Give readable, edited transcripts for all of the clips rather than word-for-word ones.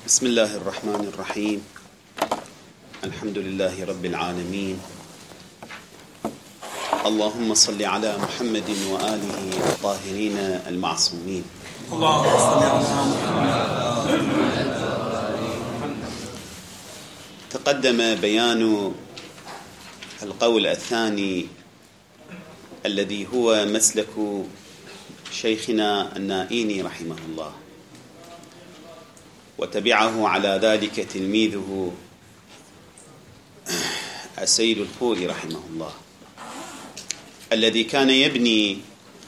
بسم الله الرحمن الرحيم. الحمد لله رب العالمين. اللهم صل على محمد وآله الطاهرين المعصومين. اللهم صل على محمد. تقدم بيان القول الثاني الذي هو مسلك شيخنا النائيني رحمه الله، وتبعه على ذلك تلميذه السيد الخوري رحمه الله، الذي كان يبني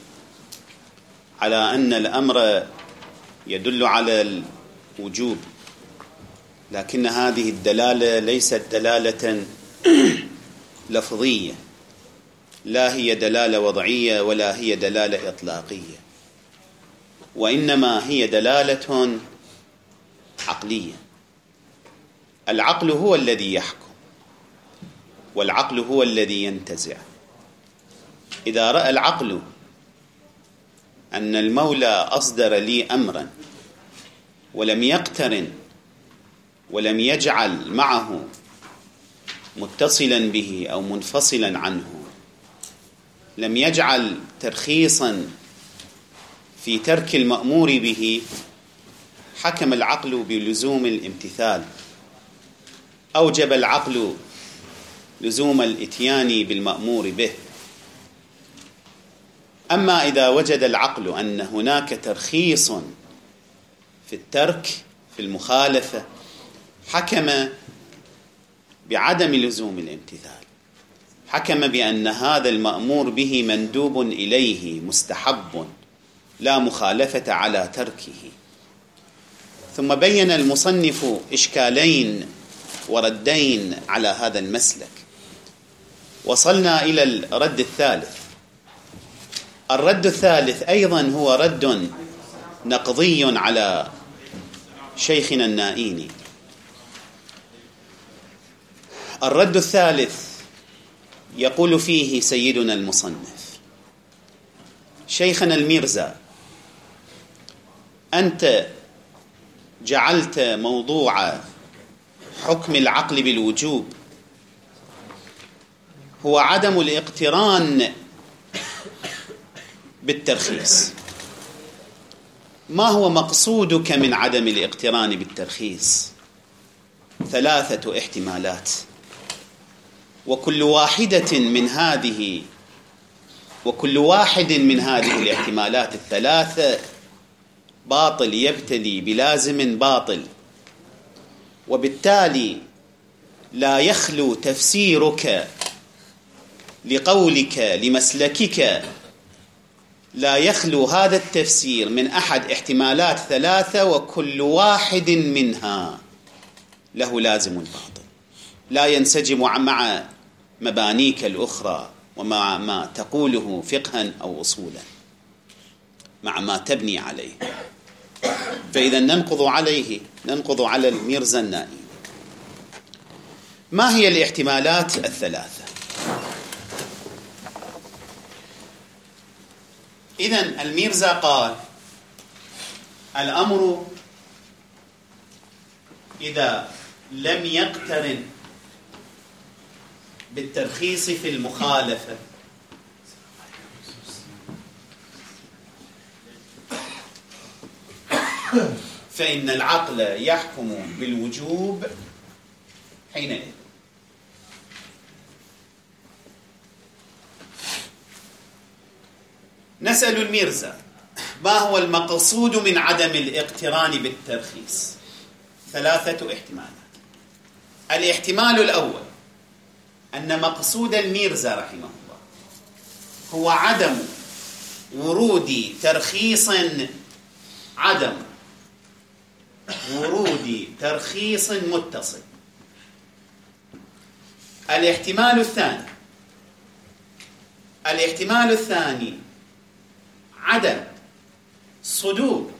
على أن الأمر يدل على الوجوب، لكن هذه الدلالة ليست دلالة لفظية، لا هي دلالة وضعية ولا هي دلالة إطلاقية، وإنما هي دلالة عقلية. العقل هو الذي يحكم، والعقل هو الذي ينتزع. إذا رأى العقل أن المولى أصدر لي أمرا ولم يقترن ولم يجعل معه متصلا به أو منفصلا عنه، لم يجعل ترخيصا في ترك المأمور به، حكم العقل بلزوم الامتثال، أوجب العقل لزوم الإتيان بالمأمور به. أما إذا وجد العقل أن هناك ترخيص في الترك في المخالفة، حكم بعدم لزوم الامتثال، حكم بأن هذا المأمور به مندوب إليه مستحب لا مخالفة على تركه. ثم بين المصنف إشكالين وردين على هذا المسلك. وصلنا إلى الرد الثالث. الرد الثالث أيضا هو رد نقضي على شيخنا النائيني. الرد الثالث يقول فيه سيدنا المصنف: شيخنا الميرزا، أنت جعلت موضوع حكم العقل بالوجوب هو عدم الاقتران بالترخيص. ما هو مقصودك من عدم الاقتران بالترخيص؟ ثلاثة احتمالات، وكل واحد من هذه الاحتمالات الثلاثة باطل، يبتلي بلازم باطل، وبالتالي لا يخلو تفسيرك لقولك لمسلكك، لا يخلو هذا التفسير من أحد احتمالات ثلاثة، وكل واحد منها له لازم باطل، لا ينسجم مع مبانيك الأخرى ومع ما تقوله فقها أو أصولا، مع ما تبني عليه. فإذا ننقض على الميرزا النائي. ما هي الاحتمالات الثلاثة؟ إذن الميرزا قال: الأمر إذا لم يقترن بالترخيص في المخالفة فإن العقل يحكم بالوجوب حينئذ. نسأل الميرزا: ما هو المقصود من عدم الاقتران بالترخيص؟ ثلاثة احتمالات. الاحتمال الأول أن مقصود الميرزا رحمه الله هو عدم ورود ترخيص متصل. الاحتمال الثاني عدم صدور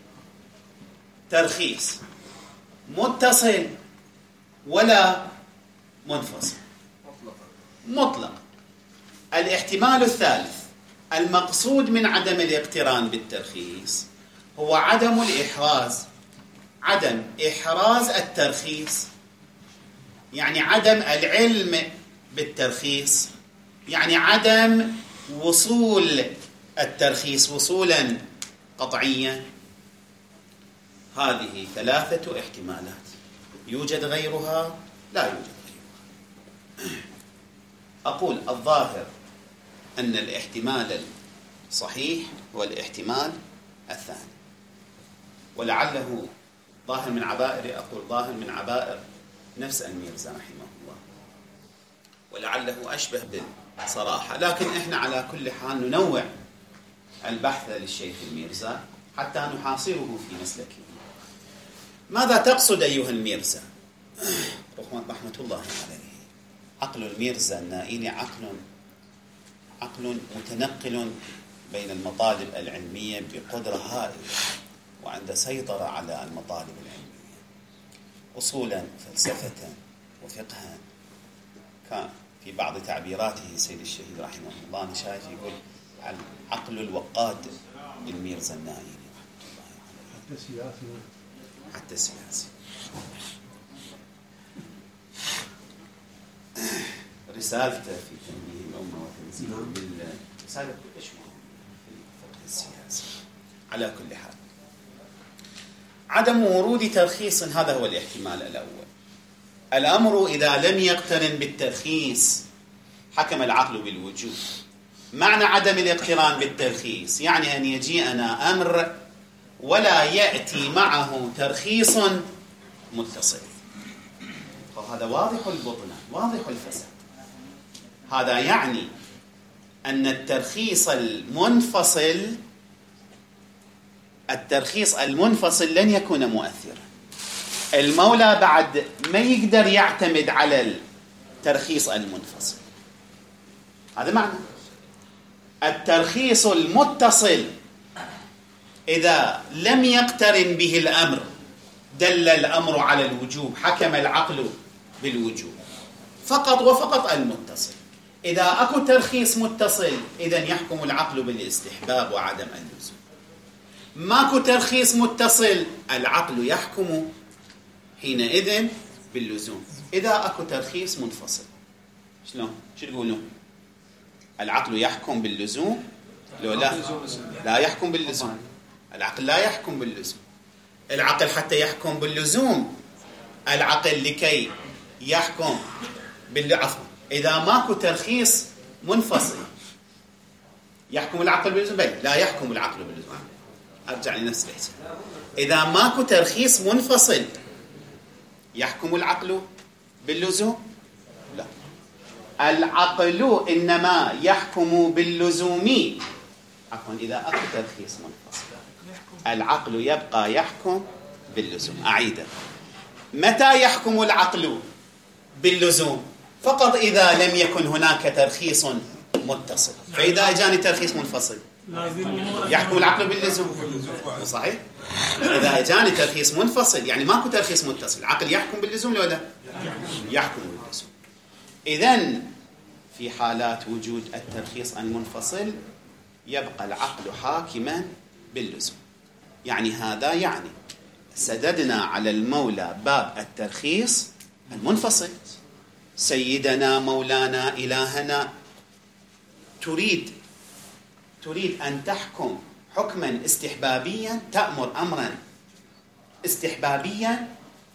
ترخيص متصل ولا منفصل مطلق. الاحتمال الثالث المقصود من عدم الاقتران بالترخيص هو عدم الإحراز عدم إحراز الترخيص، يعني عدم العلم بالترخيص، يعني عدم وصول الترخيص وصولا قطعيا. هذه 3 احتمالات، يوجد غيرها؟ لا يوجد غيرها. أقول الظاهر أن الاحتمال الصحيح هو الاحتمال الثاني، ولعله ظاهر من عبائر، أقول ظاهر من عبائر نفس الميرزا رحمه الله، ولعله أشبه بالصراحة، لكن إحنا على كل حال ننوع البحث للشيخ الميرزا حتى نحاصره في مسلكه. ماذا تقصد أيها الميرزا؟ رحمة الله عليه. عقل الميرزا النائلي عقل متنقل بين المطالب العلمية بقدرة هائلة، وعنده سيطرة على المطالب العلمية أصولا فلسفة وفقها. كان في بعض تعبيراته سيد الشهيد رحمه الله أنا شايف يقول العقل الوقاد الميرزا النائلي رحمة الله عليه، حتى سياسي. رسالته في تنبيه الأمة وتنزيله بالرسالة كلش مهمة في الفقه السياسي. على كل حال عدم ورود ترخيص هذا هو الاحتمال الأول. الأمر إذا لم يقترن بالترخيص حكم العقل بالوجوب. معنى عدم الاقتران بالترخيص يعني أن يجيئنا أمر ولا يأتي معه ترخيص متصل. هذا واضح البطلان، واضح الفساد. هذا يعني أن الترخيص المنفصل لن يكون مؤثرا. المولى بعد ما يقدر يعتمد على الترخيص المنفصل. هذا معنى الترخيص المتصل إذا لم يقترن به الأمر دل الأمر على الوجوب، حكم العقل بالوجوب. فقط وفقط المتصل. إذا أكو ترخيص متصل إذن يحكم العقل بالاستحباب وعدم اللزوم. ماكو ترخيص متصل العقل يحكم حينئذ باللزوم. إذا أكو ترخيص منفصل شلون؟ شو تقولون؟ العقل يحكم باللزوم؟ لو لا يحكم باللزوم. العقل لا يحكم باللزوم. العقل حتى يحكم باللزوم، العقل لكي يحكم بالعفو إذا ماكو ترخيص منفصل يحكم العقل باللزوم؟ لا يحكم العقل باللزوم. أرجع لنفس الحساب. إذا ماكو ترخيص منفصل يحكم العقل باللزوم؟ لا. العقل إنما يحكم باللزوم إذا أكو ترخيص منفصل العقل يبقى يحكم باللزوم. أعيده. متى يحكم العقل باللزوم؟ فقط إذا لم يكن هناك ترخيص متصل. فإذا أجاني ترخيص منفصل يحكم العقل باللزوم. صحيح؟ إذا أجاني ترخيص منفصل يعني ماكو ترخيص متصل، العقل يحكم باللزوم لو لا؟ يحكم باللزوم. إذن في حالات وجود الترخيص المنفصل يبقى العقل حاكما باللزوم. يعني هذا يعني سددنا على المولى باب الترخيص المنفصل. سيدنا مولانا إلهنا تريد أن تحكم حكما استحبابيا، تأمر أمرا استحبابيا،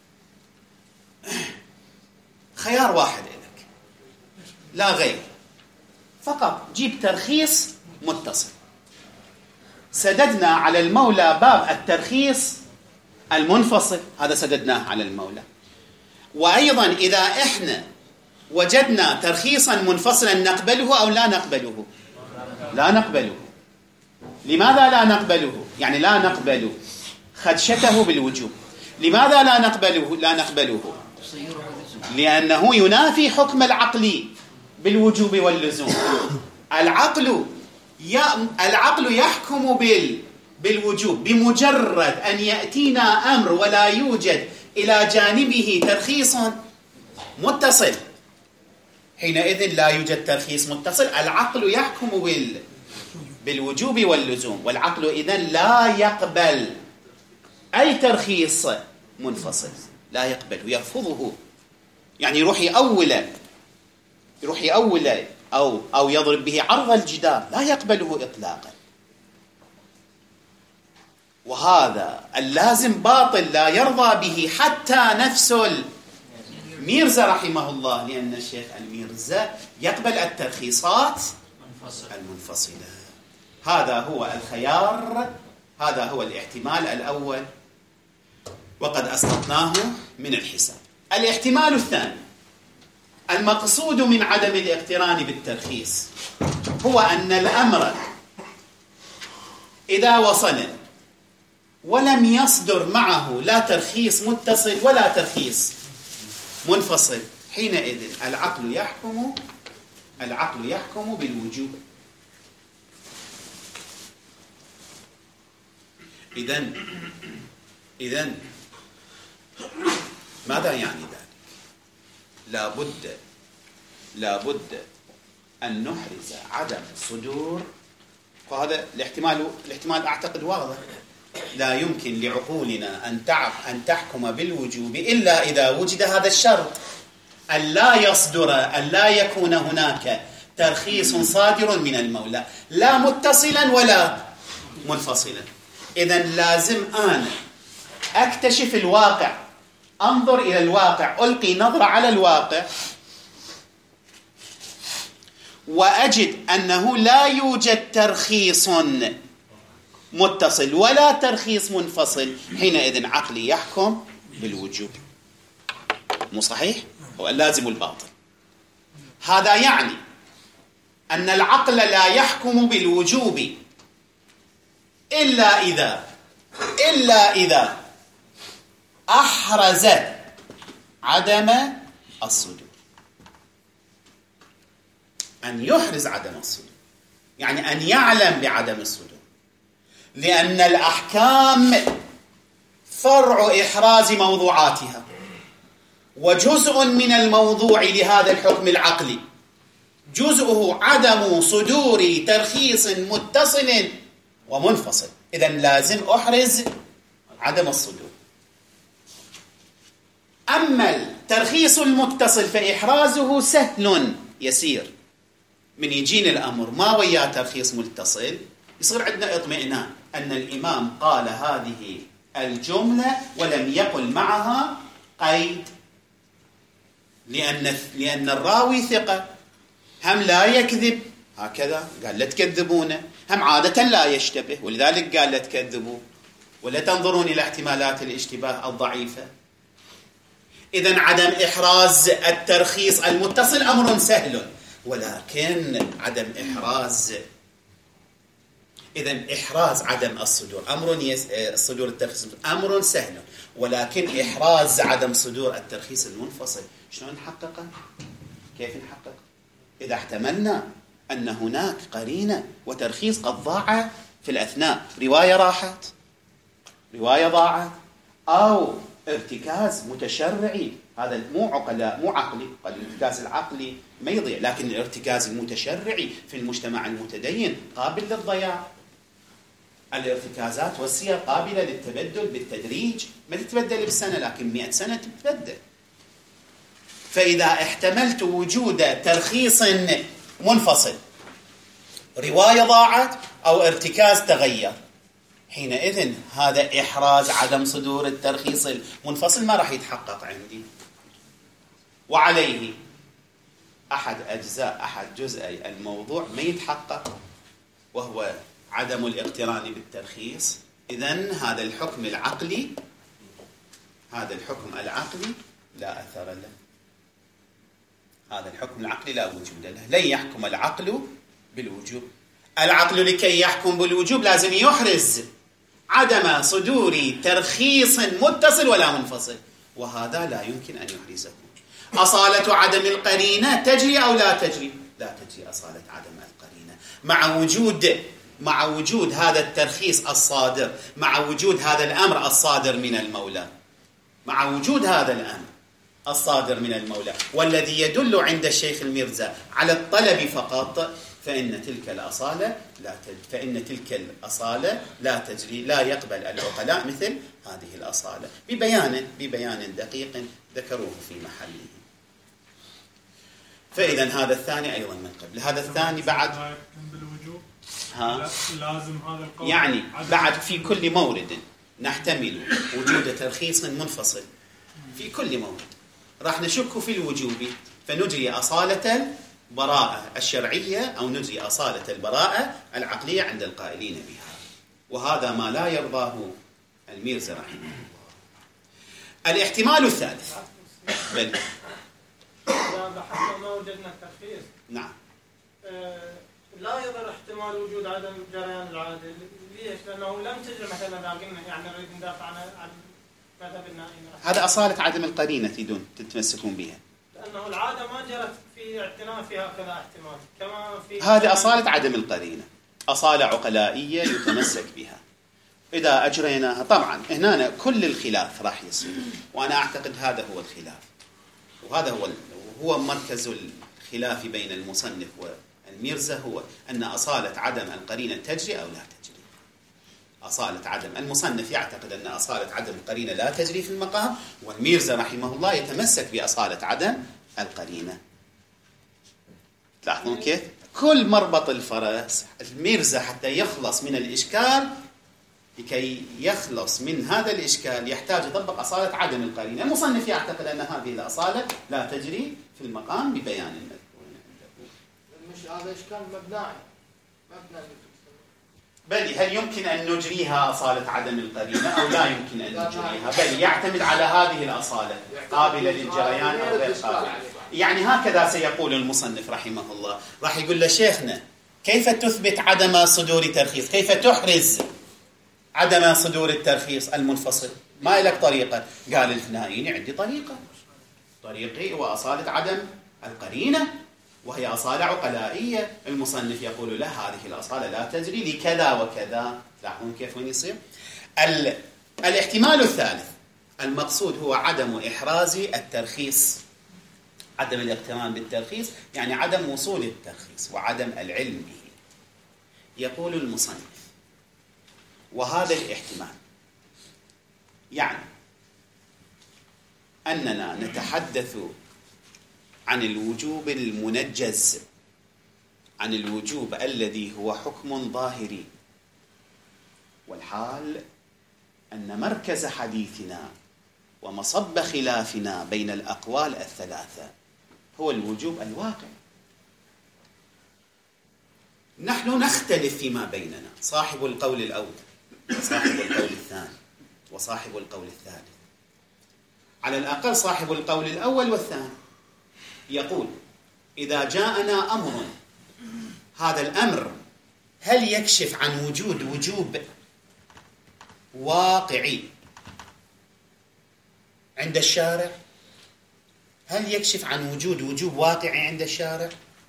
خيار واحد لك لا غير، فقط جيب ترخيص متصل. سددنا على المولى باب الترخيص المنفصل، هذا سددناه على المولى. وأيضا إذا إحنا وجدنا ترخيصا منفصلا نقبله أو لا نقبله؟ لا نقبله. لماذا لا نقبله؟ يعني لا نقبل خدشته بالوجوب. لماذا لا نقبله؟ لأنه ينافي حكم العقل بالوجوب واللزوم. العقل يحكم بالوجوب بمجرد أن يأتينا أمر ولا يوجد إلى جانبه ترخيص متصل، حينئذ لا يوجد ترخيص متصل، العقل يحكم بالوجوب واللزوم. والعقل إذن لا يقبل أي ترخيص منفصل، لا يقبله، يرفضه. يعني يروح يؤوله أو يضرب به عرض الجدار، لا يقبله إطلاقا. وهذا اللازم باطل لا يرضى به حتى نفس الميرزا رحمه الله، لأن الشيخ الميرزا يقبل الترخيصات المنفصلة. هذا هو الخيار، هذا هو الاحتمال الأول، وقد أسقطناه من الحساب. الاحتمال الثاني، المقصود من عدم الاقتران بالترخيص هو أن الأمر إذا وصل ولم يصدر معه لا ترخيص متصل ولا ترخيص منفصل، حينئذ العقل يحكم بالوجوب. إذن ماذا يعني ذلك؟ لابد أن نحرز عدم الصدور، وهذا الاحتمال أعتقد واضح. لا يمكن لعقولنا أن تحكم بالوجوب إلا إذا وجد هذا الشرط، أن لا يكون هناك ترخيص صادر من المولى، لا متصلا ولا منفصلا. إذن لازم أنا أكتشف الواقع، أنظر إلى الواقع، ألقي نظرة على الواقع، وأجد أنه لا يوجد ترخيص متصل ولا ترخيص منفصل، حينئذ عقلي يحكم بالوجوب. مو صحيح؟ هو اللازم الباطل. هذا يعني أن العقل لا يحكم بالوجوب إلا إذا أحرز عدم الصدور. أن يحرز عدم الصدور يعني أن يعلم بعدم الصدور، لأن الأحكام فرع إحراز موضوعاتها، وجزء من الموضوع لهذا الحكم العقلي جزءه عدم صدور ترخيص متصل ومنفصل. إذن لازم أحرز عدم الصدور. أما الترخيص المتصل فإحرازه سهل يسير. من يجينا الأمر ما وياه ترخيص متصل، يصير عندنا اطمئنان أن الإمام قال هذه الجملة ولم يقل معها قيد، لأن الراوي ثقة، هم لا يكذب، هكذا قال لا تكذبونه، هم عادة لا يشتبه، ولذلك قال لا تكذبوا ولا تنظرون إلى احتمالات الاشتباه الضعيفة. إذن عدم إحراز الترخيص المتصل أمر سهل، ولكن عدم إحراز عدم الصدور صدور الترخيص أمر سهل، ولكن إحراز عدم صدور الترخيص المنفصل شلون نحققه؟ كيف نحقق؟ إذا احتملنا أن هناك قرينة وترخيص قد ضاع في الأثناء، رواية راحت، رواية ضاعت، أو ارتكاز متشرعي، هذا مو عقلي، قد الارتكاز العقلي ما يضيع، لكن الارتكاز المتشرعي في المجتمع المتدين قابل للضياع. الارتكازات والسير قابلة للتبدل بالتدريج، ما تتبدل بسنة لكن 100 سنة تتبدل. فإذا احتملت وجود ترخيص منفصل، رواية ضاعت أو ارتكاز تغير، حينئذ هذا إحراز عدم صدور الترخيص المنفصل ما راح يتحقق عندي. وعليه أحد جزئي الموضوع ما يتحقق، وهو عدم الاقتران بالترخيص. إذن هذا الحكم العقلي لا أثر له، هذا الحكم العقلي لا وجود له، لن يحكم العقل بالوجوب. العقل لكي يحكم بالوجوب لازم يحرز عدم صدور ترخيص متصل ولا منفصل، وهذا لا يمكن أن يحرزه. أصالة عدم القرينة تجري أو لا تجري؟ لا تجري أصالة عدم القرينة مع وجود هذا الترخيص الصادر، مع وجود هذا الأمر الصادر من المولى، مع وجود هذا الأمر الصادر من المولى، والذي يدل عند الشيخ الميرزا على الطلب فقط، فإن تلك الأصالة لا تجري، لا يقبل العقلاء مثل هذه الأصالة، ببيان دقيق ذكروه في محله. فإذا هذا الثاني أيضا من قبل. هذا الثاني بعد لازم هذا القول، يعني بعد في كل مورد نحتمل وجود ترخيص منفصل، في كل مورد راح نشك في الوجوب فنجري أصالة البراءة الشرعية أو نجري أصالة البراءة العقلية عند القائلين بها، وهذا ما لا يرضاه الميرزا رحمه الله. الاحتمال الثالث بل إذا بحثنا ما وجدنا الترخيص نعم لا يظهر احتمال وجود عدم جريان العادة. ليش؟ لأنه لم تجري مثلا إذا قلنا يعني نريد ندافع عن مذهب النائين، هذا أصالة عدم القرينة تريدون تتمسكون بها، لأنه العادة ما جرت في اعتناء في هكذا احتمال كما في هذه أصالة عدم القرينة، أصالة عقلائية يتمسك بها. إذا أجريناها طبعا هنا كل الخلاف راح يصير، وأنا أعتقد هذا هو الخلاف، وهذا هو مركز الخلاف بين المصنف والميرزا، هو أن أصالة عدم القرينة تجري أو لا تجري. أصالة عدم، المصنف يعتقد أن أصالة عدم القرينة لا تجري في المقام، والميرزا رحمه الله يتمسك بأصالة عدم القرينة. تلاحظون كيف؟ كل مربط الفرس الميرزا حتى يخلص من الإشكال، لكي يخلص من هذا الإشكال يحتاج يطبق أصالة عدم القرينة. المصنف يعتقد أن هذه الأصالة لا تجري في المقام ببيان المذكور عنده. مش هذا إشكال مبني بل هل يمكن أن نجريها أصالة عدم القرينة أو لا يمكن أن نجريها؟ بل يعتمد على هذه الأصالة قابلة للجريان أو غير قابلة. يعني هكذا سيقول المصنف رحمه الله، راح يقول لشيخنا كيف تثبت عدم صدور ترخيص؟ كيف تحرز عدم صدور الترخيص المنفصل؟ ما لك طريقة؟ قال الفنائيني عندي طريقي وأصالة عدم القرينة، وهي أصالة عقلائية. المصنف يقول له هذه الأصالة لا تجري لكذا وكذا. تلاحظون كيف وين يصير؟ الاحتمال الثالث المقصود هو عدم إحراز الترخيص، عدم الاقتران بالترخيص، يعني عدم وصول الترخيص وعدم العلم به. يقول المصنف وهذا الاحتمال يعني أننا نتحدث عن الوجوب المنجز، عن الوجوب الذي هو حكم ظاهري، والحال أن مركز حديثنا ومصب خلافنا بين الأقوال الثلاثة هو الوجوب الواقع. نحن نختلف فيما بيننا، صاحب القول الأول وصاحب القول الثاني وصاحب القول الثالث، على الأقل صاحب القول الأول والثاني يقول إذا جاءنا أمر، هذا الأمر هل يكشف عن وجوب واقعي عند الشارع؟ هل يكشف عن وجوب واقعي عند الشارع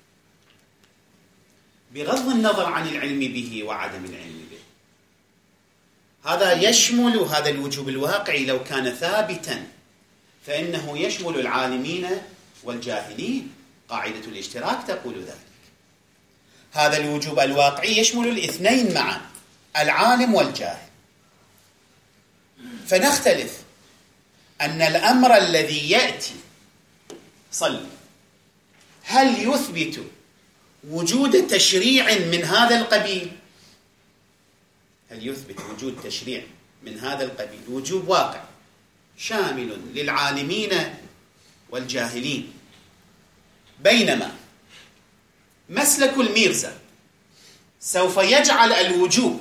بغض النظر عن العلم به وعدم العلم به؟ هذا يشمل، هذا الوجوب الواقعي لو كان ثابتا فإنه يشمل العالمين والجاهلين، قاعدة الاشتراك تقول ذلك. هذا الوجوب الواقعي يشمل الاثنين معا، العالم والجاهل. فنختلف أن الأمر الذي يأتي صلي هل يثبت وجود تشريع من هذا القبيل؟ هل يثبت وجود تشريع من هذا القبيل وجوب واقع شامل للعالمين والجاهلين؟ بينما مسلك الميرزا سوف يجعل الوجوب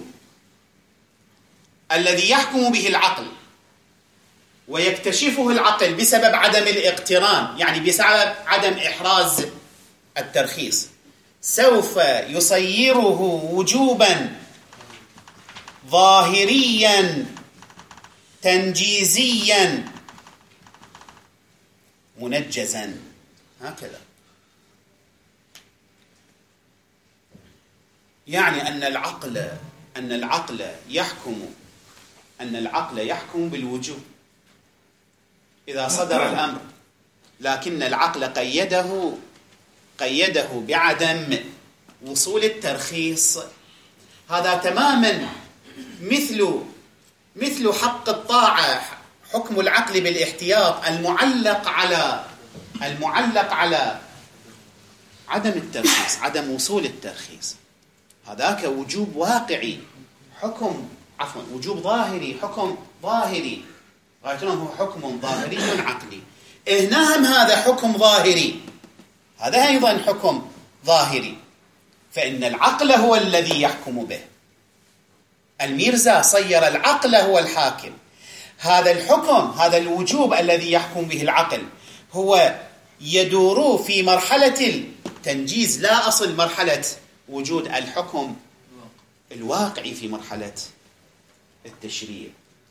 الذي يحكم به العقل ويكتشفه العقل بسبب عدم الاقتران، يعني بسبب عدم إحراز الترخيص، سوف يصيره وجوبا ظاهريا تنجيزيا منجزا. هكذا يعني أن العقل يحكم بالوجوب إذا صدر الأمر، لكن العقل قيده بعدم وصول الترخيص هذا تماما مثل حق الطاعة، حكم العقل بالاحتياط المعلق على عدم الترخيص، عدم وصول الترخيص. هذاك وجوب واقعي، وجوب ظاهري، حكم ظاهري، غايته حكم ظاهري عقلي. هنا هذا حكم ظاهري، هذا أيضا حكم ظاهري، فإن العقل هو الذي يحكم به. الميرزا صير العقل هو الحاكم. هذا الحكم، هذا الوجوب الذي يحكم به العقل هو يدور في مرحلة التنجيز، لا أصل مرحلة وجود الحكم الواقعي في مرحلة التشريع.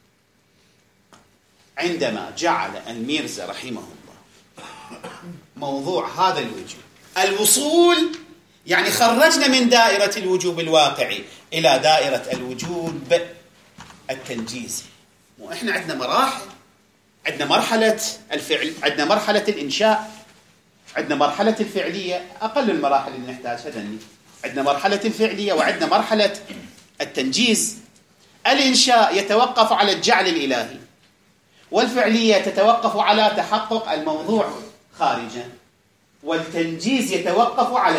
عندما جعل الميرزا رحمه الله موضوع هذا الوجوب الوصول، يعني خرجنا من دائرة الوجوب الواقعي إلى دائرة الوجوب التنجيزي. وإحنا عندنا مراحل، عندنا مرحلة الفعل، عندنا مرحلة الإنشاء، عندنا مرحلة الفعلية، أقل المراحل اللي نحتاجها. عندنا مرحلة الفعلية وعندنا مرحلة التنجيز. الإنشاء يتوقف على الجعل الإلهي، والفعلية تتوقف على تحقق الموضوع خارجا، والتنجيز يتوقف على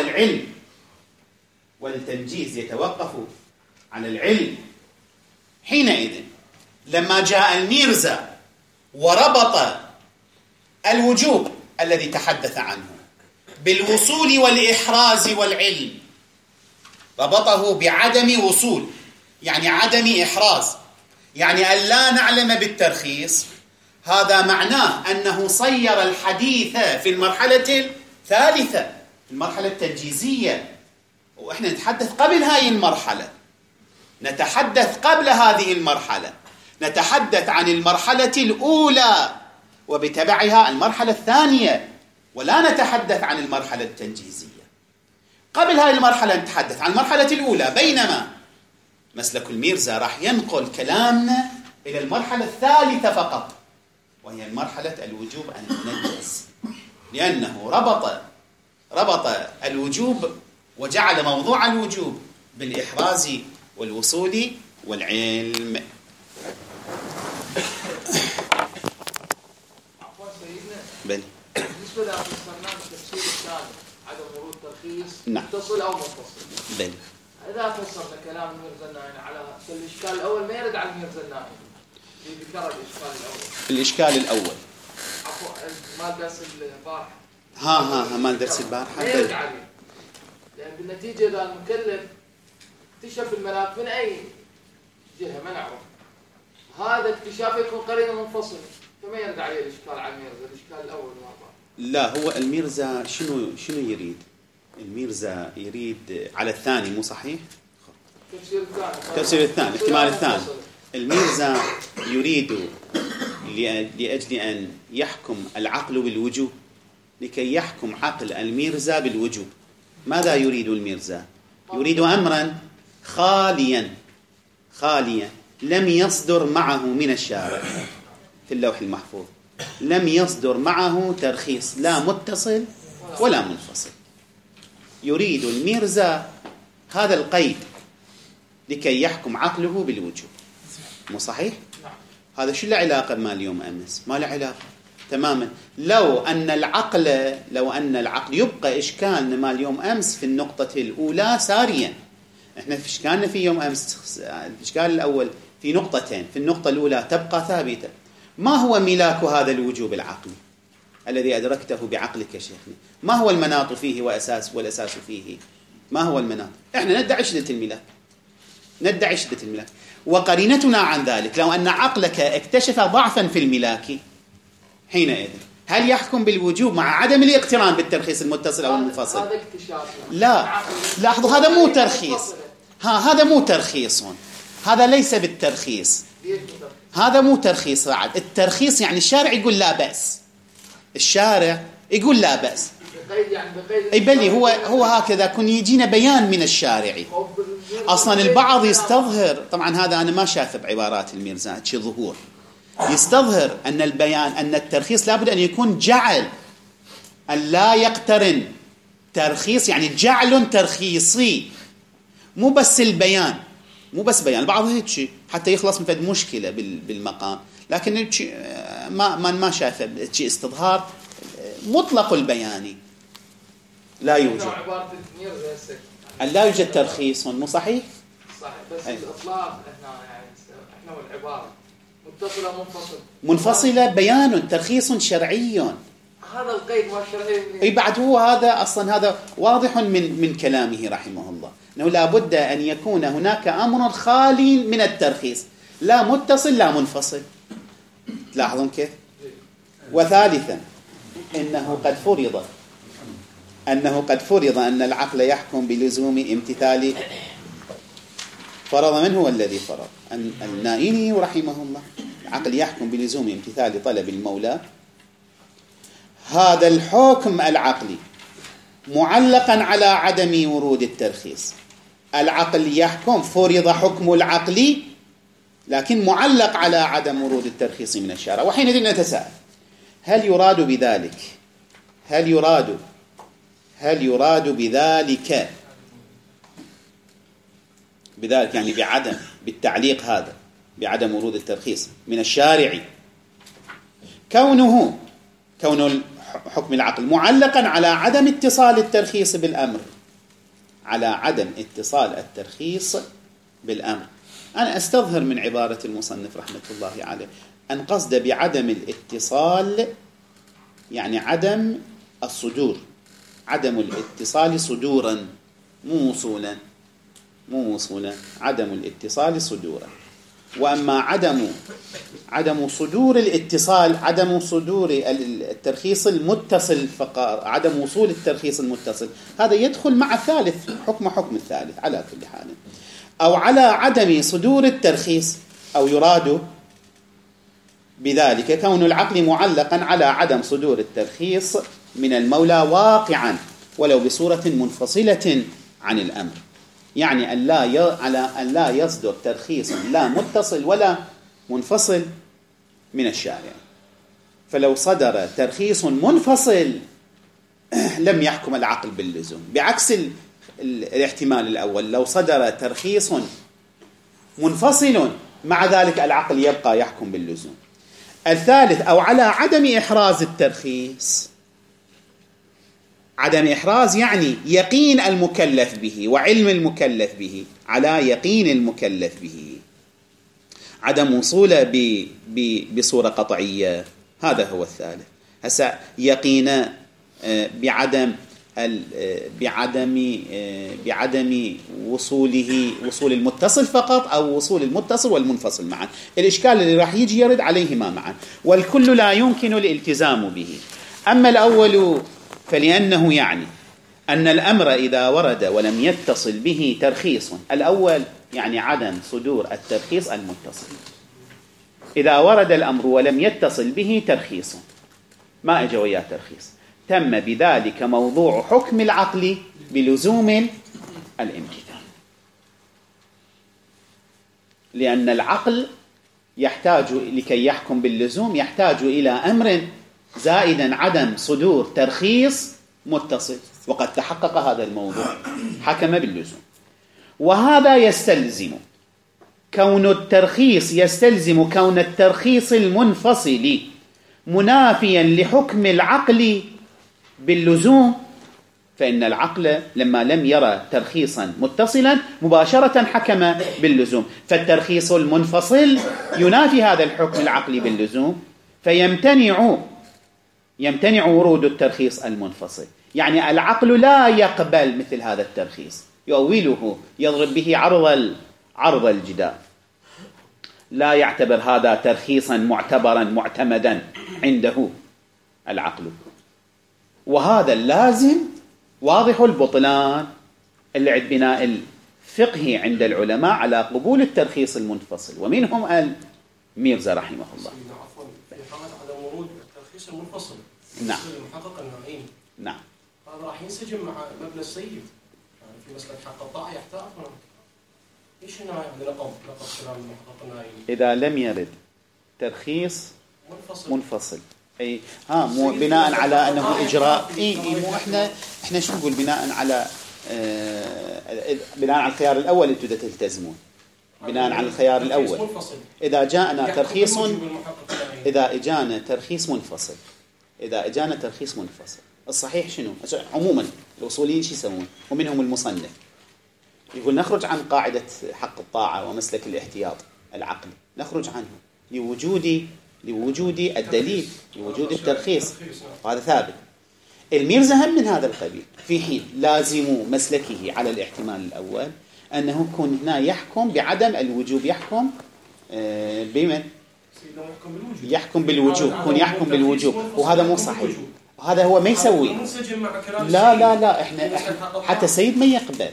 العلم. حينئذ لما جاء الميرزا وربط الوجوب الذي تحدث عنه بالوصول والإحراز والعلم، ربطه بعدم وصول يعني عدم إحراز، يعني أن لا نعلم بالترخيص. هذا معناه أنه صير الحديث في المرحلة الثالثة، المرحلة التنجيزية. وإحنا نتحدث قبل هذه المرحلة، نتحدث قبل هذه المرحلة، نتحدث عن المرحلة الأولى وبتبعها المرحلة الثانية، ولا نتحدث عن المرحلة التنجيزية. قبل هذه المرحلة نتحدث عن المرحلة الأولى، بينما مسلك الميرزا راح ينقل كلامنا إلى المرحلة الثالثة فقط، وهي مرحلة الوجوب المنجز، لأنه ربط الوجوب وجعل موضوع الوجوب بالإحراز والوصول والعلم. عفوا سيدنا، بل بالنسبة لأفسرنا التفسير الثاني عدم ورود ترخيص متصل أو منفصل. بل إذا فسرنا كلام الميرزا النائي على الإشكال الأول، ما يرد على الميرزا النائي اللي ذكر الإشكال الأول. عفوا ما درس البارحة. ما درس البارحة. ما يرد عليه، لأن بالنتيجة إذا المكلف اكتشف الملاك من أي جهة ما نعرف، هذا اكتشاف يكون قرينة منفصلة، فما يرد عليه الإشكال على الميرزا. الإشكال الأول لا، هو الميرزا شنو يريد؟ الميرزا يريد على الثاني، مو صحيح؟ تفسير الثاني، الاحتمال الثاني. الميرزا يريد لأجل أن يحكم العقل بالوجوب، لكي يحكم عقل الميرزا بالوجوب. ماذا يريد الميرزا؟ يريد أمرا خاليا لم يصدر معه من الشارع في اللوح المحفوظ، لم يصدر معه ترخيص لا متصل ولا منفصل. يريد الميرزا هذا القيد لكي يحكم عقله بالوجوب، مو صحيح؟ هذا شو له علاقة بما اليوم أمس؟ ما له علاقة تماما. لو أن العقل يبقى إشكالنا ما اليوم أمس في النقطة الأولى ساريا. إحنا في إشكالنا في يوم أمس، الإشكال الأول في نقطتين. في النقطة الأولى تبقى ثابتة، ما هو ملاك هذا الوجوب العقلي الذي أدركته بعقلك يا شيخنا؟ ما هو المناط فيه والأساس فيه؟ ما هو المناط؟ إحنا ندعي شدة الملاك، وقرينتنا عن ذلك لو أن عقلك اكتشف ضعفا في الملاك، حينئذ هل يحكم بالوجوب مع عدم الاقتران بالترخيص المتصل أو المنفصل؟ هذا اكتشاف. لا، لاحظوا، هذا مو ترخيص. هذا مو ترخيص، هذا ليس بالترخيص، هذا مو ترخيص. بعد الترخيص يعني الشارع يقول لا بأس، الشارع يقول لا بأس. اي بلي هو هكذا كن يجينا بيان من الشارع. اصلا البعض يستظهر، طبعا هذا انا ما شايف بعبارات الميرزا شيء ظهور، يستظهر ان البيان ان الترخيص لابد ان يكون جعل، ان لا يقترن ترخيص يعني جعل ترخيصي، مو بس البيان، مو بس بيان. البعض هيك شيء حتى يخلص من فد مشكلة بالمقام، لكن ما شايفه شيء استظهار مطلق البياني لا يوجد. عبارة ميرزا هسه لا يوجد ترخيص، مو صحيح؟ صحيح، بس الإطلاق احنا والعبارة متصلة منفصلة بيان ترخيص شرعي. هذا القيد ما شرعي. اي بعد هو هذا اصلا هذا واضح من كلامه رحمه الله انه لا بد ان يكون هناك امر خالي من الترخيص، لا متصل لا منفصل. تلاحظون كيف؟ وثالثا انه قد فرض ان العقل يحكم بلزوم امتثال. فرض من هو الذي فرض؟ النائيني رحمه الله. العقل يحكم بلزوم امتثال طلب المولى. هذا الحكم العقلي معلقا على عدم ورود الترخيص. العقل يحكم، فرض حكم العقل، لكن معلق على عدم ورود الترخيص من الشارع. وحينئذ نتساءل هل يراد بذلك يعني بالتعليق هذا بعدم ورود الترخيص من الشارع كون حكم العقل معلقا على عدم اتصال الترخيص بالأمر، على عدم اتصال الترخيص بالأمر. أنا أستظهر من عبارة المصنف رحمة الله عليه أن قصد بعدم الاتصال يعني عدم الصدور، عدم الاتصال صدورا مو وصولا، عدم الاتصال صدورا. وأما عدم صدور الاتصال، عدم صدور الترخيص المتصل فقط، عدم وصول الترخيص المتصل، هذا يدخل مع الثالث، حكم الثالث على كل حال. أو على عدم صدور الترخيص، أو يراد بذلك كون العقل معلقا على عدم صدور الترخيص من المولى واقعا ولو بصورة منفصلة عن الأمر. يعني أن لا يصدر ترخيص لا متصل ولا منفصل من الشارع. فلو صدر ترخيص منفصل لم يحكم العقل باللزوم، بعكس الاحتمال الأول. لو صدر ترخيص منفصل مع ذلك العقل يبقى يحكم باللزوم. الثالث أو على عدم إحراز الترخيص. عدم إحراز يعني يقين المكلف به وعلم المكلف به، على يقين المكلف به، عدم وصوله بصورة قطعية. هذا هو الثالث. هسا يقين بعدم وصول المتصل فقط أو وصول المتصل والمنفصل معا. الإشكال اللي راح يجي يرد عليهما معا، والكل لا يمكن الالتزام به. أما الأول فلأنه يعني أن الأمر إذا ورد ولم يتصل به ترخيص، الأول يعني عدم صدور الترخيص المتصل. إذا ورد الأمر ولم يتصل به ترخيص، ما أجا وياه ترخيص، تم بذلك موضوع حكم العقل بلزوم الامتثال. لأن العقل يحتاج لكي يحكم باللزوم يحتاج إلى أمر زائدا عدم صدور ترخيص متصل، وقد تحقق هذا الموضوع، حكم باللزوم. وهذا يستلزم كون الترخيص المنفصل منافيا لحكم العقل باللزوم. فإن العقل لما لم يرى ترخيصا متصلا مباشرة حكم باللزوم، فالترخيص المنفصل ينافي هذا الحكم العقلي باللزوم، يمتنع ورود الترخيص المنفصل. يعني العقل لا يقبل مثل هذا الترخيص، يؤوله، يضرب به عرض الجدار، لا يعتبر هذا ترخيصا معتبرا معتمدا عنده العقل. وهذا اللازم واضح البطلان اللي عند بناء الفقه عند العلماء على قبول الترخيص المنفصل، ومنهم الميرزا رحمه الله. عفوا، في حالة عدم ورود الترخيص المنفصل نعم المحقق النائين، نعم، هذا راح ينسجم مع مبنى السيد. يعني في مسألة حق الطاعة يحتاج ايش هنا يعني لقب كلام المحقق النائين؟ إذا لم يرد ترخيص منفصل اي مو بناء على انه اجراء مو احنا شو نقول بناء على بناء على الخيار الاول انتم تلتزمون بناء على الخيار الاول. اذا جاءنا ترخيص اذا اجانا ترخيص منفصل الصحيح شنو؟ عموما الاصوليين شو يسوون ومنهم المصنف يقول نخرج عن قاعده حق الطاعه ومسلك الاحتياط العقلي، نخرج عنه لوجود الدليل، لوجود الترخيص، وهذا ثابت. الميرزا هم من هذا القبيل، في حين لازم مسلكه على الاحتمال الأول أنه يكون هنا يحكم بعدم الوجوب، يحكم بمن؟ يحكم بالوجوب، يكون يحكم بالوجوب، وهذا مو صحيح، وهذا هو ما يسوي. لا احنا حتى سيد ما يقبل،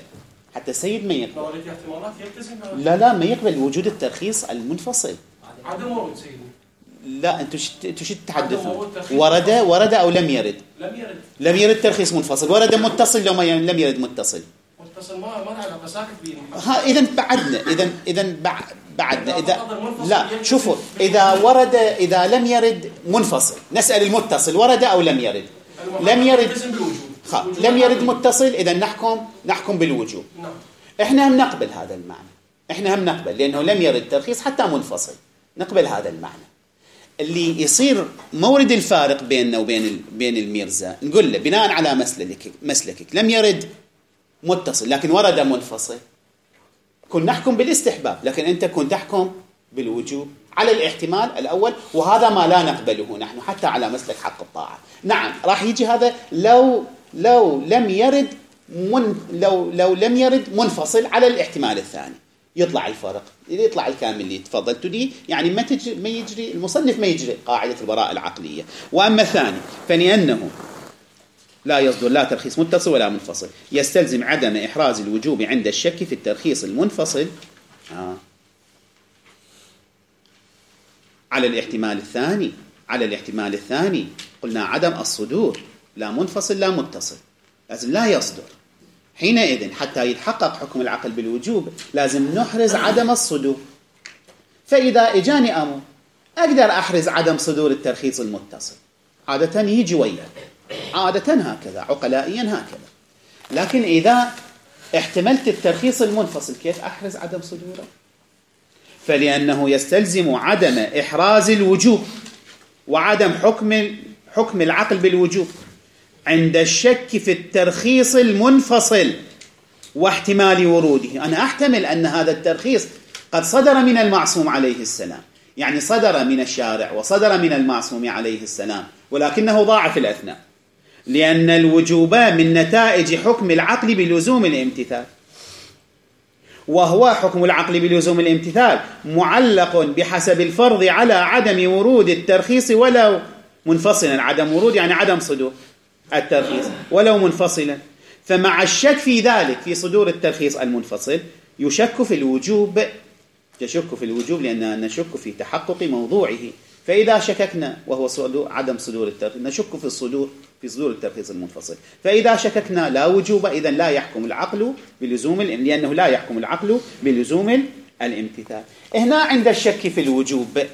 لا ما يقبل وجود الترخيص المنفصل. عدم ورود سيدي. لا انتم شو تتحدثون؟ ورد او لم يرد؟ لم يرد ترخيص منفصل. ورد متصل لو ما لم يرد متصل ما علاقه ساكت بيه. اذا بعدنا اذا لا شوفوا اذا لم يرد منفصل نسال المتصل ورد او لم يرد. لم يرد متصل اذا نحكم بالوجوب. احنا هم نقبل هذا المعنى، لانه لم يرد ترخيص حتى منفصل، نقبل هذا المعنى. اللي يصير مورد الفارق بيننا وبين الميرزا نقول له بناء على مسلكك لم يرد متصل لكن ورد منفصل، كن نحكم بالاستحباب، لكن أنت كن تحكم بالوجوب على الاحتمال الأول، وهذا ما لا نقبله نحن حتى على مسلك حق الطاعة. نعم راح يجي هذا لو لم يرد منفصل على الاحتمال الثاني، يطلع الفرق، يطلع الكامل اللي تفضلت لي، يعني ما يجري المصنف ما يجري قاعدة البراءة العقلية. وأما الثاني فلأنه لا يصدر لا ترخيص متصل ولا منفصل، يستلزم عدم إحراز الوجوب عند الشك في الترخيص المنفصل على الاحتمال الثاني قلنا عدم الصدور، لا منفصل لا متصل، لازم لا يصدر. حينئذ حتى يتحقق حكم العقل بالوجوب لازم نحرز عدم الصدور. فإذا إجاني أمر أقدر أحرز عدم صدور الترخيص المتصل، عادة يجي وياه، عادة هكذا، عقلائيا هكذا. لكن إذا احتملت الترخيص المنفصل كيف أحرز عدم صدوره؟ فلأنه يستلزم عدم إحراز الوجوب وعدم حكم العقل بالوجوب عند الشك في الترخيص المنفصل واحتمال وروده. أنا أحتمل أن هذا الترخيص قد صدر من المعصوم عليه السلام، يعني صدر من الشارع وصدر من المعصوم عليه السلام، ولكنه ضاع في الأثناء، لأن الوجوب من نتائج حكم العقل بلزوم الامتثال، وهو حكم العقل بلزوم الامتثال معلق بحسب الفرض على عدم ورود الترخيص ولو منفصلا. عدم ورود يعني عدم صدور الترخيص ولو منفصلا. فمع الشك في ذلك في صدور الترخيص المنفصل يشك في الوجوب لأننا نشك في تحقق موضوعه. فإذا شككنا وهو عدم صدور الترخيص نشك في صدور الترخيص المنفصل. فإذا شككنا لا وجوب إذن لا يحكم العقل بلزوم، لأنه لا يحكم العقل بلزوم الامتثال. هنا عند الشك في الوجوب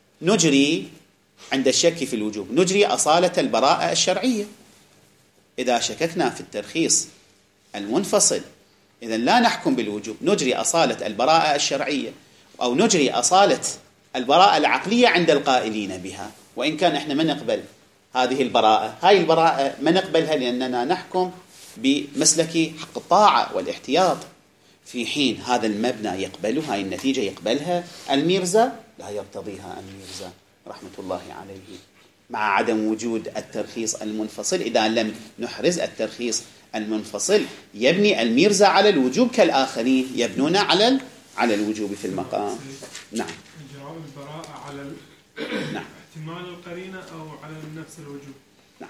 نجري أصالة البراءة الشرعية. إذا شككنا في الترخيص المنفصل إذن لا نحكم بالوجوب، نجري أصالة البراءة الشرعية أو نجري أصالة البراءة العقلية عند القائلين بها. وإن كان إحنا ما نقبل هذه البراءة، هاي البراءة ما نقبلها لأننا نحكم بمسلك حق الطاعة والاحتياط، في حين هذا المبنى يقبله، هاي النتيجة يقبلها الميرزا، لا يرتضيها الميرزا رحمة الله عليه، مع عدم وجود الترخيص المنفصل. إذا لم نحرز الترخيص المنفصل يبني الميرزا على الوجوب كالآخرين يبنون على الوجوب في المقام. نعم. إجراء البراءة على نعم. احتمال القرينة أو على نفس الوجوب. نعم.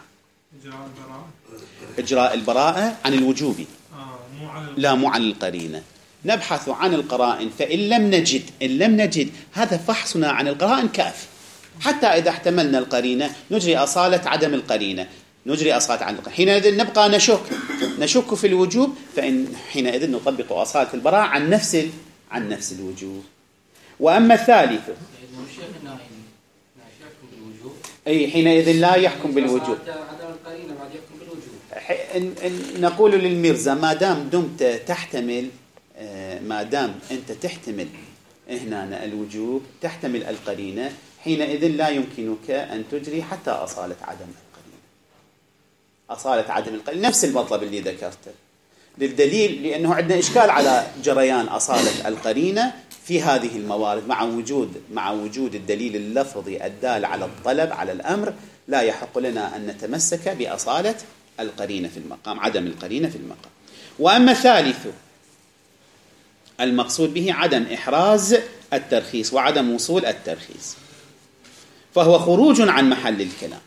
إجراء البراءة عن الوجوب. مو عن القرينة. نبحث عن القرائن، فإن لم نجد هذا فحصنا عن القرائن كاف. حتى إذا احتملنا القرينة نجري أصالة عدم القرينة، حينئذ نبقى نشك في الوجوب، فإن حينئذ نطبق أصالة البراءة عن نفس الوجوب. وأما الثالث أي حينئذ لا يحكم بالوجوب. عدم القرينة بعد يحكم بالوجوب. نقول للميرزا ما دام دمت تحتمل، ما دام أنت تحتمل هنا الوجوب، تحتمل القرينة، حينئذ لا يمكنك أن تجري حتى أصالة عدم القرينة. أصالة عدم القرينة نفس المطلب اللي ذكرته، للدليل لأنه عندنا إشكال على جريان أصالة القرينة في هذه الموارد مع وجود الدليل اللفظي الدال على الطلب على الأمر. لا يحق لنا أن نتمسك بأصالة القرينة في المقام، عدم القرينة في المقام. وأما الثالث المقصود به عدم إحراز الترخيص وعدم وصول الترخيص، فهو خروج عن محل الكلام،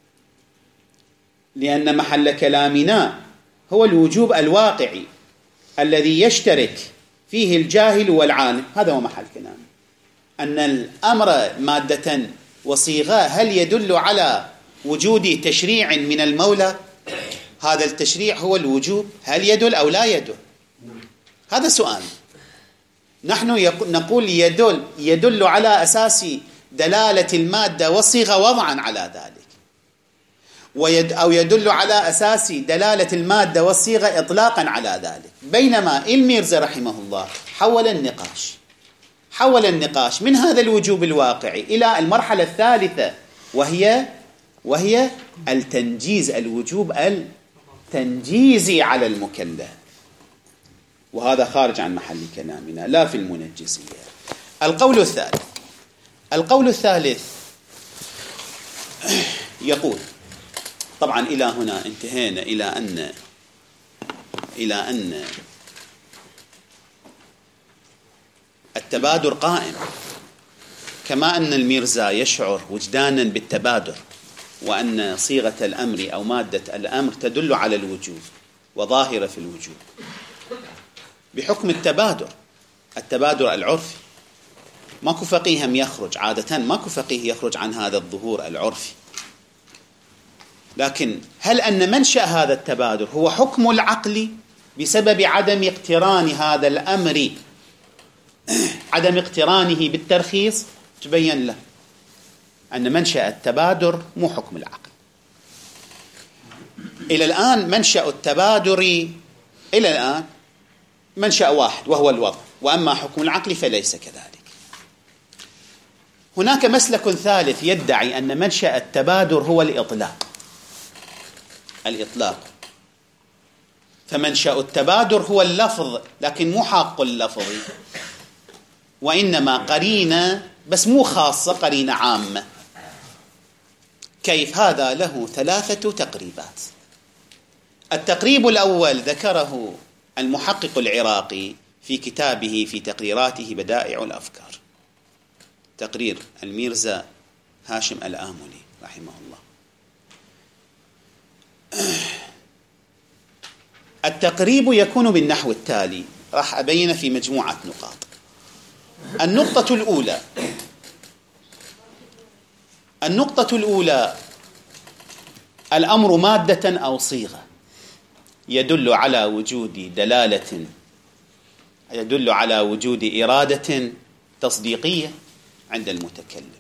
لأن محل كلامنا هو الوجوب الواقعي الذي يشترك فيه الجاهل والعالم. هذا هو محل كلام، أن الأمر مادة وصيغة هل يدل على وجود تشريع من المولى؟ هذا التشريع هو الوجوب، هل يدل أو لا يدل؟ هذا سؤال. نحن نقول يدل على أساس دلالة المادة والصيغة وضعا على ذلك، أو يدل على أساس دلالة المادة والصيغة إطلاقا على ذلك. بينما الميرزا رحمه الله حول النقاش من هذا الوجوب الواقعي إلى المرحلة الثالثة، وهي التنجيز، الوجوب التنجيزي على المكلف، وهذا خارج عن محل كلامنا لا في المنجزية. القول الثالث يقول، طبعا إلى هنا انتهينا إلى أن التبادر قائم، كما أن الميرزا يشعر وجدانا بالتبادر، وأن صيغة الأمر أو مادة الأمر تدل على الوجوب وظاهرة في الوجوب بحكم التبادر العرفي. ماكو فقيه يخرج عادة، ماكو فقيه يخرج عن هذا الظهور العرفي. لكن هل أن منشأ هذا التبادر هو حكم العقل بسبب عدم اقتران هذا الأمر، عدم اقترانه بالترخيص؟ تبين له أن منشأ التبادر مو حكم العقل. إلى الآن منشأ التبادر إلى الآن منشأ واحد وهو الوضع، وأما حكم العقل فليس كذلك. هناك مسلك ثالث يدعي أن منشأ التبادر هو الإطلاق، فمنشأ التبادر هو اللفظ، لكن مو حق اللفظ، وإنما قرينة بس مو خاصة، قرينة عامة. كيف؟ هذا له 3 تقريبات. التقريب الأول ذكره المحقق العراقي في كتابه في تقريراته بدائع الأفكار، تقرير الميرزا هاشم الآملي رحمه الله. التقريب يكون بالنحو التالي، راح أبين في مجموعة نقاط. النقطة الأولى الأمر مادة أو صيغة يدل على وجود دلالة، يدل على وجود إرادة تصديقية عند المتكلم.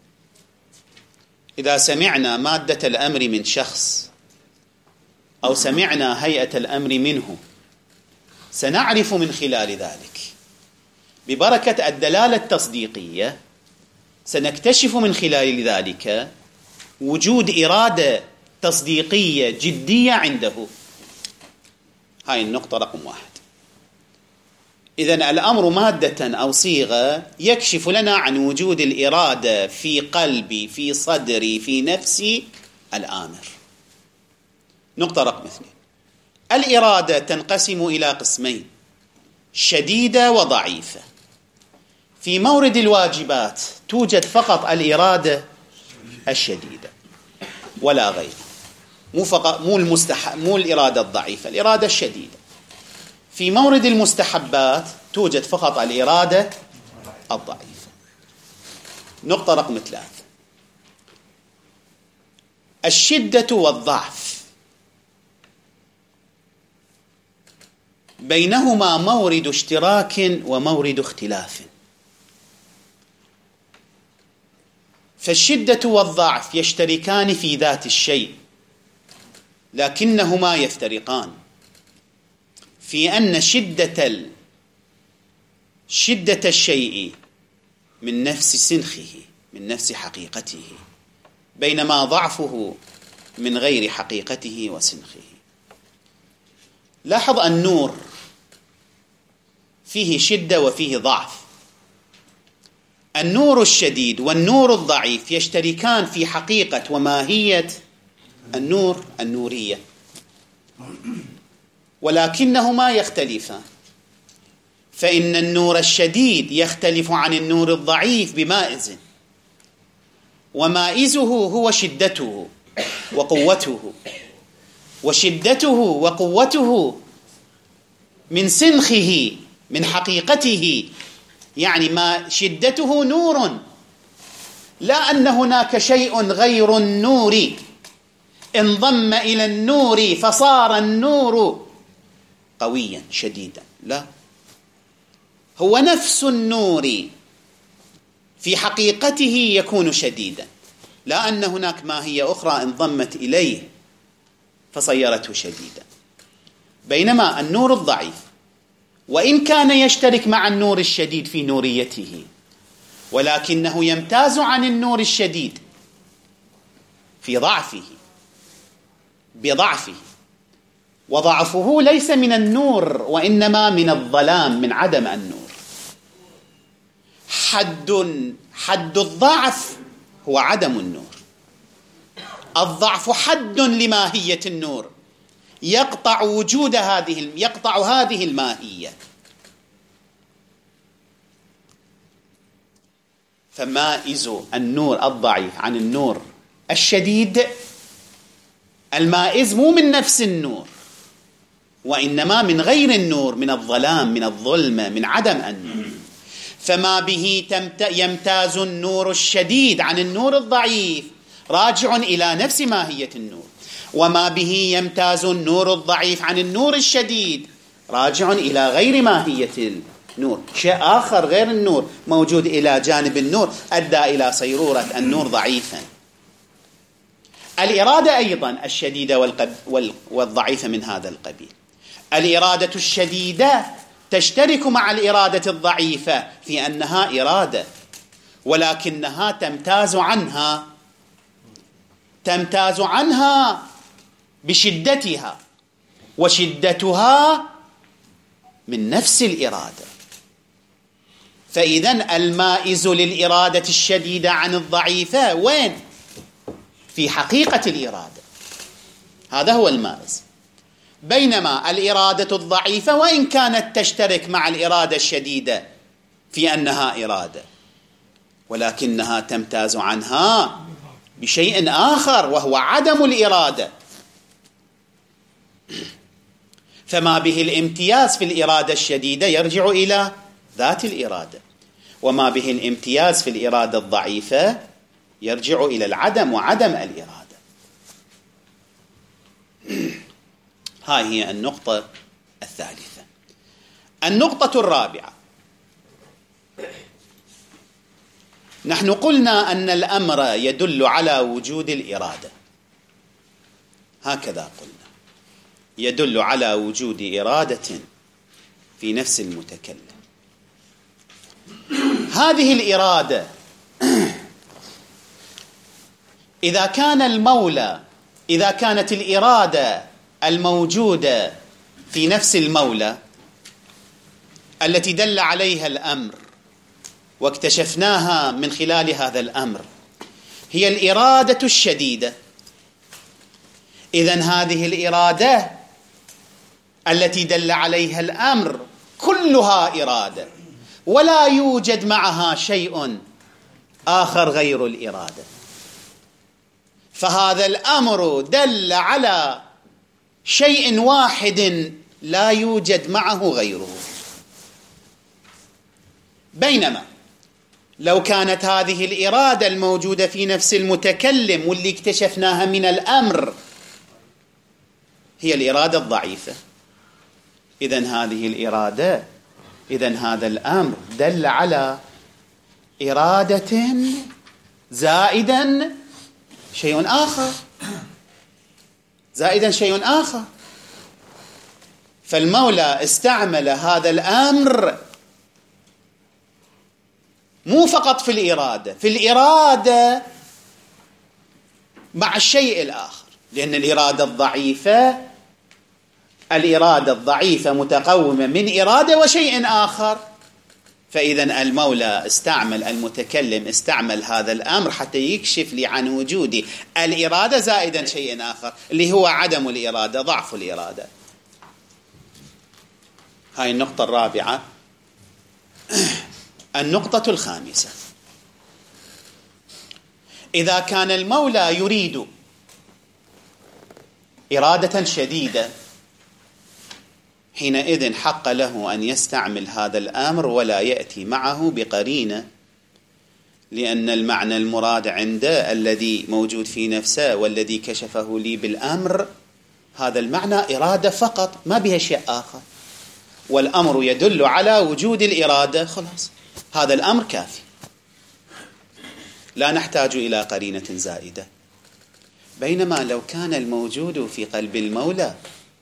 إذا سمعنا مادة الأمر من شخص أو سمعنا هيئة الأمر منه، سنعرف من خلال ذلك ببركة الدلالة التصديقية، سنكتشف من خلال ذلك وجود إرادة تصديقية جدية عنده. هاي النقطة رقم 1. إذن الأمر مادة أو صيغة يكشف لنا عن وجود الإرادة في قلبي، في صدري، في نفسي الآمر. نقطة رقم 2، الإرادة تنقسم إلى قسمين، شديدة وضعيفة. في مورد الواجبات توجد فقط الإرادة الشديدة ولا غير، مو الإرادة الضعيفة، الإرادة الشديدة. في مورد المستحبات توجد فقط الإرادة الضعيفة. نقطة رقم 3، الشدة والضعف بينهما مورد اشتراك ومورد اختلاف. فالشدة والضعف يشتركان في ذات الشيء، لكنهما يفترقان في أن شدة الشيء من نفس سنخه، من نفس حقيقته، بينما ضعفه من غير حقيقته وسنخه. لاحظ النور فيه شدة وفيه ضعف. النور الشديد والنور الضعيف يشتركان في حقيقة وماهية النورية، ولكنهما يختلفان. فإن النور الشديد يختلف عن النور الضعيف بمائز، ومائزه هو شدته وقوته، وشدته وقوته من سنخه، من حقيقته، يعني ما شدته نور، لا أن هناك شيء غير النور انضم إلى النور فصار النور قويا شديدا، لا، هو نفس النور في حقيقته يكون شديدا، لا أن هناك ماهية أخرى انضمت إليه فصيرته شديدا. بينما النور الضعيف وإن كان يشترك مع النور الشديد في نوريته، ولكنه يمتاز عن النور الشديد في بضعفه، وضعفه ليس من النور وإنما من الظلام، من عدم النور. حد الضعف هو عدم النور. الضعف حد لماهية النور، يقطع هذه الماهية. فمائز النور الضعيف عن النور الشديد، المائز مو من نفس النور وإنما من غير النور، من الظلام، من الظلمة، من عدم النور. فما به يمتاز النور الشديد عن النور الضعيف راجع إلى نفس ماهية النور، وما به يمتاز النور الضعيف عن النور الشديد راجع إلى غير ماهية النور، شيء آخر غير النور موجود إلى جانب النور أدى إلى صيرورة النور ضعيفا. الإرادة أيضا الشديدة والضعيفة من هذا القبيل. الإرادة الشديدة تشترك مع الإرادة الضعيفة في أنها إرادة، ولكنها تمتاز عنها بشدتها، وشدتها من نفس الإرادة. فإذن المائز للإرادة الشديدة عن الضعيفة وين؟ في حقيقة الإرادة، هذا هو المائز. بينما الإرادة الضعيفة وإن كانت تشترك مع الإرادة الشديدة في أنها إرادة، ولكنها تمتاز عنها بشيء آخر وهو عدم الإرادة. فما به الامتياز في الإرادة الشديدة يرجع إلى ذات الإرادة، وما به الامتياز في الإرادة الضعيفة يرجع إلى العدم وعدم الإرادة. هاي هي النقطة الثالثة. النقطة الرابعة، نحن قلنا أن الأمر يدل على وجود الإرادة، هكذا قلنا، يدل على وجود إرادة في نفس المتكلم. هذه الإرادة إذا كانت الإرادة الموجودة في نفس المولى التي دل عليها الأمر واكتشفناها من خلال هذا الأمر هي الإرادة الشديدة، إذن هذه الإرادة التي دل عليها الأمر كلها إرادة، ولا يوجد معها شيء آخر غير الإرادة. فهذا الأمر دل على شيء واحد لا يوجد معه غيره. بينما لو كانت هذه الإرادة الموجودة في نفس المتكلم واللي اكتشفناها من الأمر هي الإرادة الضعيفة، إذن هذا الأمر دل على إرادة زائدا شيء آخر، زائدا شيء آخر. فالمولى استعمل هذا الأمر مو فقط في الإرادة، في الإرادة مع الشيء الآخر، لأن الإرادة الضعيفة متقومة من إرادة وشيء آخر. فإذا المولى المتكلم استعمل هذا الأمر حتى يكشف لي عن وجود الإرادة زائدا شيء آخر، اللي هو عدم الإرادة، ضعف الإرادة. هاي النقطة الرابعة. النقطة الخامسة: إذا كان المولى يريد إرادة شديدة، حينئذ حق له أن يستعمل هذا الأمر ولا يأتي معه بقرينة، لأن المعنى المراد عنده الذي موجود في نفسه والذي كشفه لي بالأمر، هذا المعنى إرادة فقط، ما بها شيء آخر، والأمر يدل على وجود الإرادة، خلاص هذا الأمر كافي، لا نحتاج إلى قرينة زائدة. بينما لو كان الموجود في قلب المولى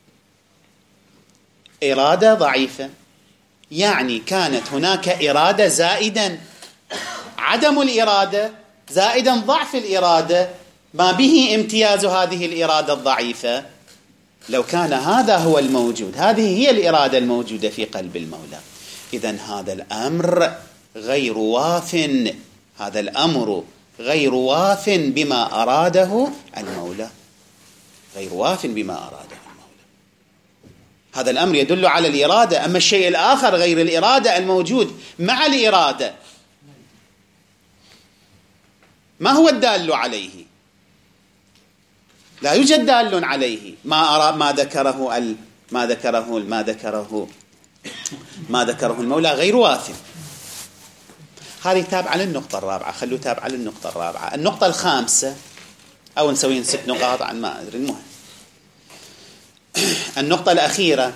إرادة ضعيفة، يعني كانت هناك إرادة زائدا، عدم الإرادة زائدا ضعف الإرادة، ما به امتياز هذه الإرادة الضعيفة. لو كان هذا هو الموجود، هذه هي الإرادة الموجودة في قلب المولى، إذن هذا الأمر غير واف، هذا الأمر غير واف بما أراده المولى، غير واف بما أراده المولى. هذا الأمر يدل على الإرادة، أما الشيء الآخر غير الإرادة الموجود مع الإرادة ما هو الدال عليه؟ لا يوجد دال عليه. ما ذكره المولى غير واف. هذه تابعة للنقطة الرابعة، خلوا تابعة للنقطة الرابعة. النقطة الخامسة، أو نسوين 6 نقاط عن ما أدري، المهم النقطة الأخيرة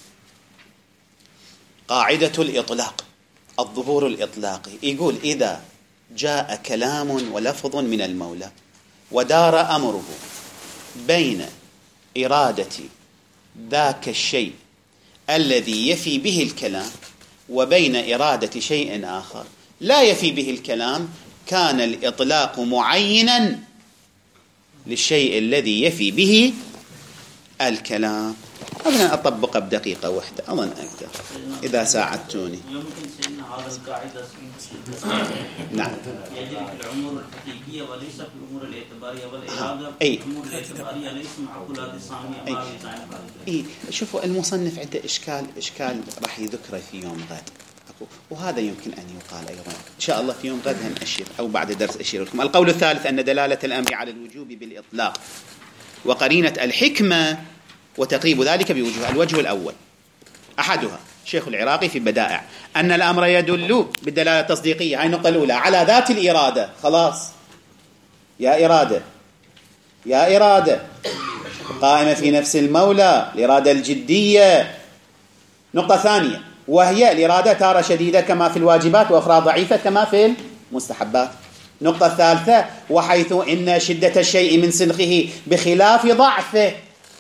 قاعدة الإطلاق، الظهور الإطلاقي. يقول: إذا جاء كلام ولفظ من المولى ودار أمره بين إرادة ذاك الشيء الذي يفي به الكلام وبين إرادة شيء آخر لا يفي به الكلام، كان الإطلاق معينا للشيء الذي يفي به الكلام. أظن أطبق بدقيقة واحدة، أظن أقدر إذا ساعدتوني. يمكن سيدنا هذا القاعدة نعم يجري في الأمور الحقيقية وليس في الأمور الاعتبارية، والإرادة في الأمور الاعتبارية ليس معقولات الصانية. شوفوا المصنف عنده إشكال راح يذكره في يوم غد، وهذا يمكن أن يقال أيضا إن شاء الله في يوم غد هنأشر، أو بعد درس أشير لكم. القول الثالث: أن دلالة الأمر على الوجوب بالإطلاق وقرينة الحكمة وتقريب ذلك بوجوه. الوجه الأول أحدها شيخ العراقي في بدائع، أن الأمر يدل بالدلالة التصديقية، هاي النقطة الأولى، على ذات الإرادة. خلاص، يا إرادة قائمة في نفس المولى، الإرادة الجدية. نقطة ثانية، وهي الإرادة تارة شديدة كما في الواجبات، وأخرى ضعيفة كما في المستحبات. نقطة ثالثة، وحيث إن شدة الشيء من سنخه بخلاف ضعفه،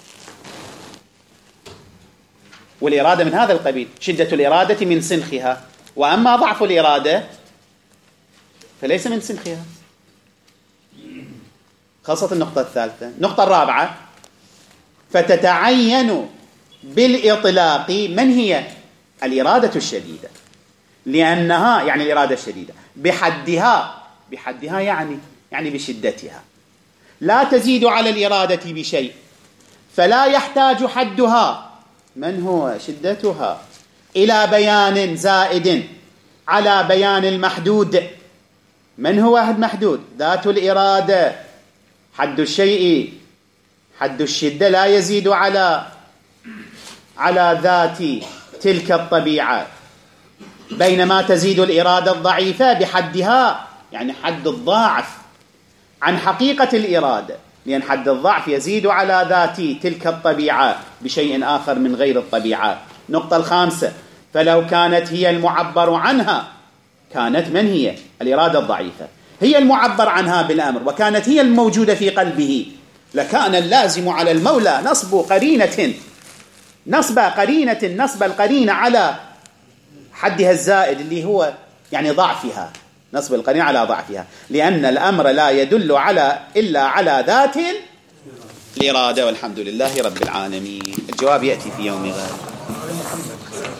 والإرادة من هذا القبيل، شدة الإرادة من سنخها، وأما ضعف الإرادة فليس من سنخها. خاصة النقطة الثالثة. النقطة الرابعة، فتتعين بالإطلاق من هي الإرادة الشديدة، لأنها يعني الإرادة الشديدة بحدها يعني بشدتها، لا تزيد على الإرادة بشيء، فلا يحتاج حدها من هو شدتها إلى بيان زائد على بيان المحدود. من هو المحدود؟ ذات الإرادة. حد الشيء، حد الشدة لا يزيد على ذات تلك الطبيعة، بينما تزيد الإرادة الضعيفة بحدها، يعني حد الضعف عن حقيقة الإرادة، لأن حد الضعف يزيد على ذات تلك الطبيعة بشيء آخر من غير الطبيعة. نقطة الخامسة، فلو كانت هي المعبر عنها، كانت من هي الإرادة الضعيفة، هي المعبر عنها بالأمر وكانت هي الموجودة في قلبه، لكان اللازم على المولى نصب القرينة على حدها الزائد اللي هو يعني ضعفها، نصب القرينة على ضعفها، لأن الأمر لا يدل إلا على ذات الإرادة. والحمد لله رب العالمين. الجواب يأتي في يوم غد.